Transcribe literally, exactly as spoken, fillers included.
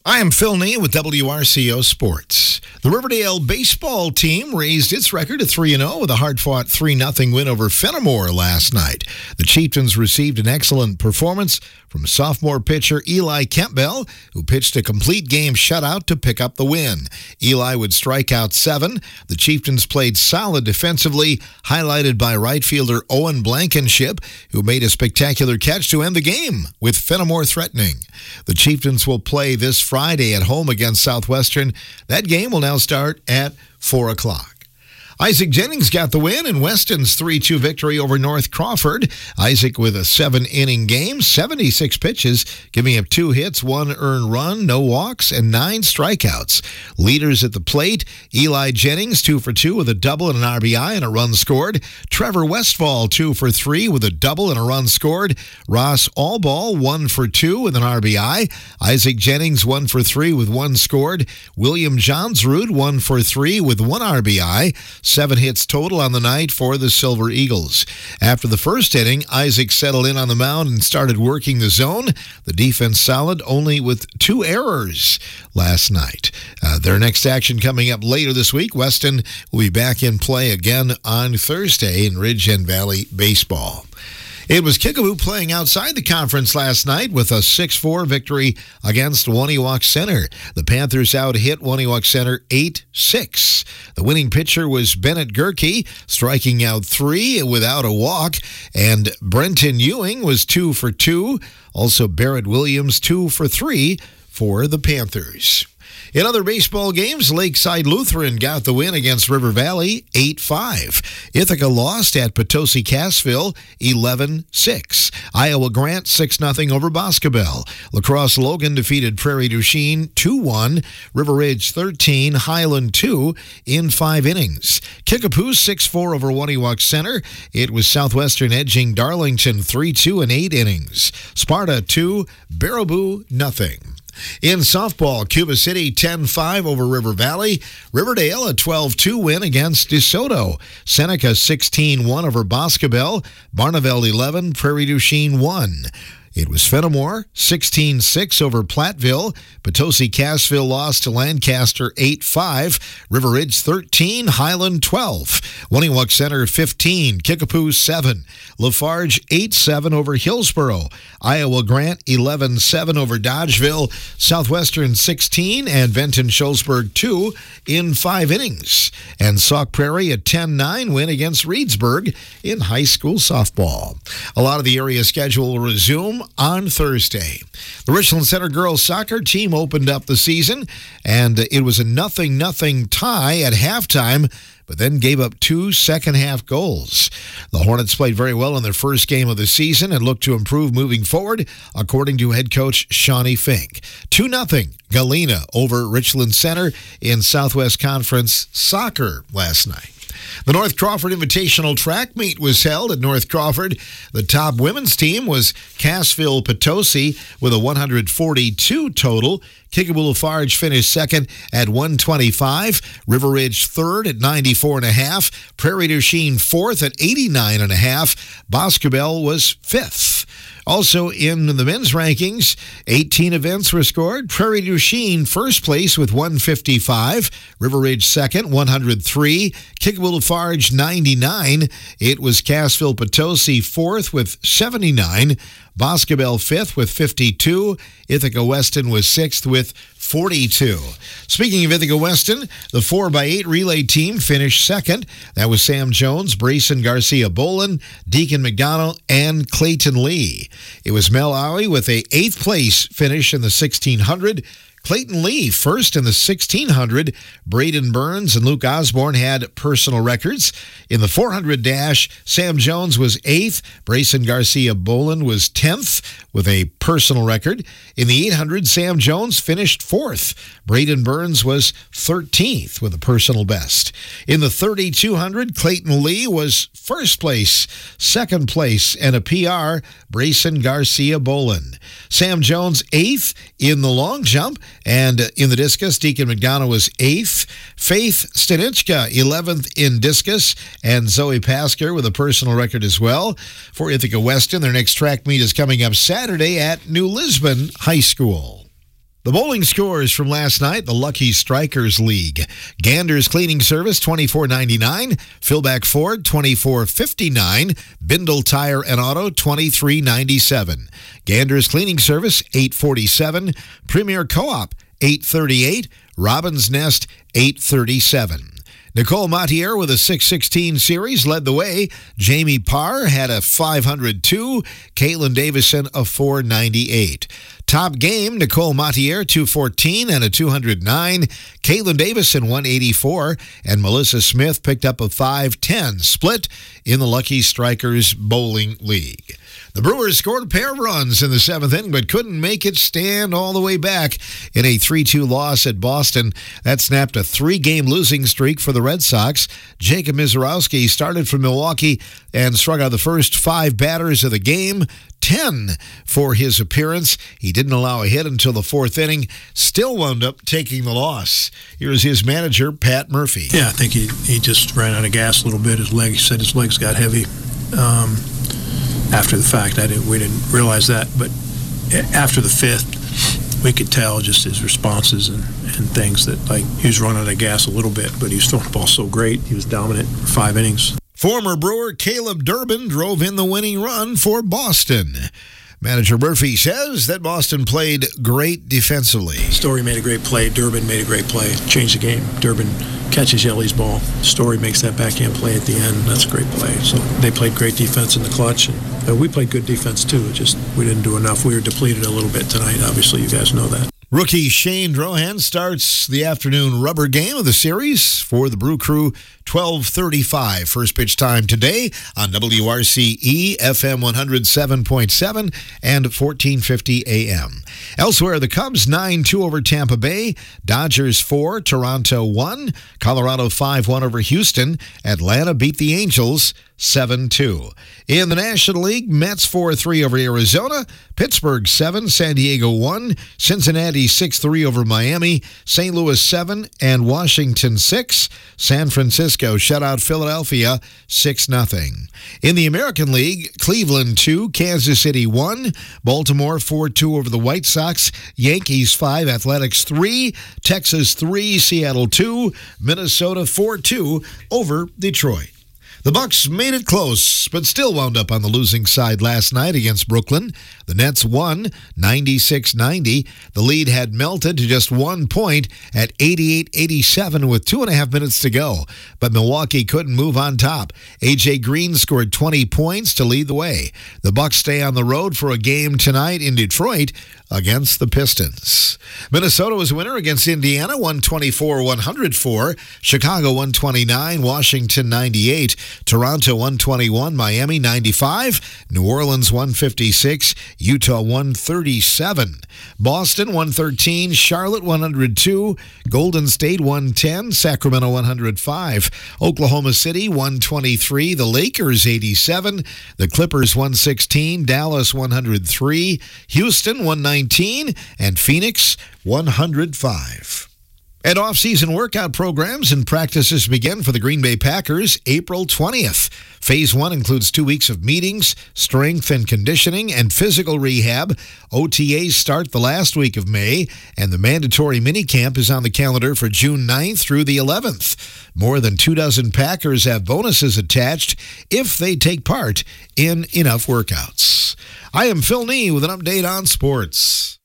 I am Phil Nee with W R C O Sports. The Riverdale baseball team raised its record to three and oh with a hard-fought three nothing win over Fenimore last night. The Chieftains received an excellent performance from sophomore pitcher Eli Campbell, who pitched a complete game shutout to pick up the win. Eli would strike out seven. The Chieftains played solid defensively, highlighted by right fielder Owen Blankenship, who made a spectacular catch to end the game, with Fenimore threatening. The Chieftains will play this Friday at home against Southwestern. That game will now start at four o'clock. Isaac Jennings got the win in Weston's three two victory over North Crawford. Isaac with a seven-inning game, seventy-six pitches, giving up two hits, one earned run, no walks, and nine strikeouts. Leaders at the plate, Eli Jennings, two for two with a double and an R B I and a run scored. Trevor Westfall, two for three with a double and a run scored. Ross Allball, one for two with an R B I. Isaac Jennings, one for three with one scored. William Johnsrud, one for three with one R B I. Seven hits total on the night for the Silver Eagles. After the first inning, Isaac settled in on the mound and started working the zone. The defense solid, only with two errors last night. Uh, their next action coming up later this week. Weston will be back in play again on Thursday in Ridge and Valley Baseball. It was Kickapoo playing outside the conference last night with a six four victory against Waniwak Center. The Panthers out-hit Waniwak Center eight six. The winning pitcher was Bennett Gerke, striking out three without a walk, and Brenton Ewing was two for two. Also, Barrett Williams, two for three for the Panthers. In other baseball games, Lakeside Lutheran got the win against River Valley, eight five. Ithaca lost at Potosi Cassville, eleven six. Iowa Grant, six nothing over Boscobel. La Crosse Logan defeated Prairie du Chien, two one. River Ridge, thirteen. Highland, two in five innings. Kickapoo, six four over Waniwak Center. It was Southwestern edging Darlington, three two in eight innings. Sparta, two. Baraboo, nothing. In softball, Cuba City ten five over River Valley. Riverdale a twelve two win against DeSoto. Seneca sixteen one over Boscobel. Barneveld eleven, Prairie du Chien one. It was Fenimore sixteen six over Platteville. Potosi Cassville lost to Lancaster eight five. River Ridge thirteen, Highland twelve. Waniwak Center fifteen, Kickapoo seven. Lafarge eight seven over Hillsboro. Iowa Grant eleven seven over Dodgeville. Southwestern sixteen and Benton Schulzberg two in five innings. And Sauk Prairie a ten nine win against Reedsburg in high school softball. A lot of the area schedule will resume on Thursday. The Richland Center girls soccer team opened up the season, and it was a nothing nothing tie at halftime, but then gave up two second-half goals. The Hornets played very well in their first game of the season and look to improve moving forward, according to head coach Shawnee Fink. two nothing Galena over Richland Center in Southwest Conference soccer last night. The North Crawford Invitational Track Meet was held at North Crawford. The top women's team was Cassville Potosi with a one forty-two total. Kickapoo Lafarge finished second at one twenty-five. River Ridge third at ninety-four and a half. Prairie du Chien fourth at eighty-nine and a half. Boscobel was fifth. Also in the men's rankings, eighteen events were scored. Prairie du Chien first place with one fifty-five. River Ridge second, one hundred three. Kickapoo Lafarge ninety-nine. It was Cassville Potosi fourth with seventy-nine. Boscobel fifth with fifty-two. Ithaca Weston was sixth with forty-two. Speaking of Ithaca Weston, the four by eight relay team finished second. That was Sam Jones, Brayson Garcia Bolin, Deacon McDonald, and Clayton Lee. It was Mel Owie with a eighth place finish in the sixteen hundred. Clayton Lee first in the sixteen hundred. Braden Burns and Luke Osborne had personal records. In the four hundred dash, Sam Jones was eighth. Brayson Garcia Bolin was tenth with a personal record. In the eight hundred, Sam Jones finished fourth. Braden Burns was thirteenth with a personal best. In the thirty-two hundred, Clayton Lee was first place. Second place and a P R, Brayson Garcia Bolin. Sam Jones eighth in the long jump. And in the discus, Deacon McDonough was eighth. Faith Stanichka, eleventh in discus. And Zoe Pasker with a personal record as well. For Ithaca Weston, their next track meet is coming up Saturday at New Lisbon High School. The bowling scores from last night, the Lucky Strikers League. Gander's Cleaning Service, twenty-four ninety-nine. Philback Ford, twenty-four fifty-nine. Bindle Tire and Auto, twenty-three ninety-seven. Gander's Cleaning Service, eight forty-seven. Premier Co-op, eight thirty-eight. Robin's Nest, eight thirty-seven. Nicole Mattier with a six sixteen series led the way. Jamie Parr had a five hundred two. Caitlin Davison a four ninety-eight. Top game, Nicole Mattier two fourteen and a two oh nine. Caitlin Davison one eighty-four. And Melissa Smith picked up a five ten split in the Lucky Strikers Bowling League. The Brewers scored a pair of runs in the seventh inning, but couldn't make it stand all the way back in a three two loss at Boston. That snapped a three-game losing streak for the Red Sox. Jacob Mizorowski started for Milwaukee and struck out the first five batters of the game. ten for his appearance. He didn't allow a hit until the fourth inning. Still wound up taking the loss. Here's his manager, Pat Murphy. Yeah, I think he, he just ran out of gas a little bit. His leg, he said his legs got heavy. Um, after the fact, I didn't, we didn't realize that. But after the fifth, we could tell just his responses and, and things that, like, he was running out of gas a little bit, but he was throwing the ball so great. He was dominant for five innings. Former Brewer Caleb Durbin drove in the winning run for Boston. Manager Murphy says that Boston played great defensively. Story made a great play. Durbin made a great play. Changed the game. Durbin catches Yelley's ball. Story makes that backhand play at the end. That's a great play. So they played great defense in the clutch. And uh, we played good defense, too. It just we didn't do enough. We were depleted a little bit tonight. Obviously, you guys know that. Rookie Shane Drohan starts the afternoon rubber game of the series for the Brew Crew, twelve thirty-five. First pitch time today on W R C E, F M one oh seven point seven and fourteen fifty A M. Elsewhere, the Cubs nine two over Tampa Bay, Dodgers four, Toronto one, Colorado five one over Houston, Atlanta beat the Angels seven two. In the National League, Mets four three over Arizona, Pittsburgh seven, San Diego one, Cincinnati six three over Miami, Saint Louis seven, and Washington six. San Francisco shut out Philadelphia six nothing. In the American League, Cleveland two, Kansas City one, Baltimore four two over the White Sox, Yankees five, Athletics three, Texas three, Seattle two, Minnesota four two over Detroit. The Bucks made it close, but still wound up on the losing side last night against Brooklyn. The Nets won ninety-six ninety. The lead had melted to just one point at eighty-eight eighty-seven with two and a half minutes to go. But Milwaukee couldn't move on top. A J Green scored twenty points to lead the way. The Bucks stay on the road for a game tonight in Detroit against the Pistons. Minnesota was winner against Indiana, one twenty-four one oh four. Chicago one twenty-nine, Washington ninety-eight. Toronto one twenty-one, Miami ninety-five, New Orleans one fifty-six, Utah one thirty-seven, Boston one thirteen, Charlotte one oh two, Golden State one ten, Sacramento one oh five, Oklahoma City one twenty-three, the Lakers eighty-seven, the Clippers one sixteen, Dallas one oh three, Houston one nineteen, and Phoenix one oh five. And off-season workout programs and practices begin for the Green Bay Packers April twentieth. Phase one includes two weeks of meetings, strength and conditioning, and physical rehab. O T As start the last week of May, and the mandatory minicamp is on the calendar for June ninth through the eleventh. More than two dozen Packers have bonuses attached if they take part in enough workouts. I am Phil Nee with an update on sports.